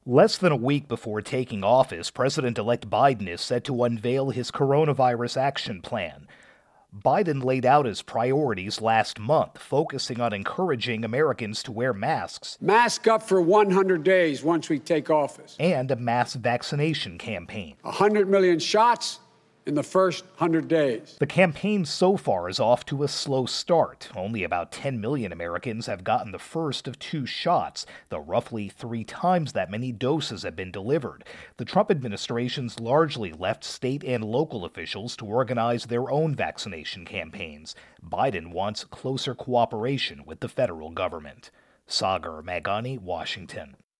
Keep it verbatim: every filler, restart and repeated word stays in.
Less than a week before taking office, President-elect Biden is set to unveil his coronavirus action plan. Biden laid out his priorities last month, focusing on encouraging Americans to wear masks Mask up for one hundred days once we take office. and a mass vaccination campaign. one hundred million shots in the first one hundred days. The campaign so far is off to a slow start. Only about ten million Americans have gotten the first of two shots, though roughly three times that many doses have been delivered. The Trump administration's largely left state and local officials to organize their own vaccination campaigns. Biden wants closer cooperation with the federal government. Sagar Magani, Washington.